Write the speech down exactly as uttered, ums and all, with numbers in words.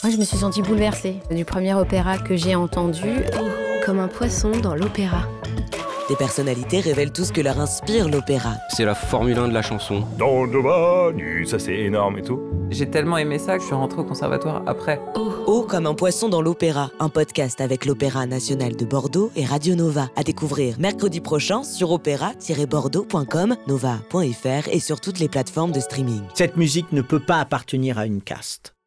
Moi, je me suis sentie bouleversée du premier opéra que j'ai entendu. Comme un poisson dans l'opéra. Des personnalités révèlent tout ce que leur inspire l'opéra. C'est la Formule un de la chanson. Don Giovanni, ça c'est énorme et tout. J'ai tellement aimé ça que je suis rentré au conservatoire après. Haut comme un poisson dans l'opéra, un podcast avec l'Opéra national de Bordeaux et Radio Nova. À découvrir mercredi prochain sur opéra tiret bordeaux point com, nova point f r et sur toutes les plateformes de streaming. Cette musique ne peut pas appartenir à une caste.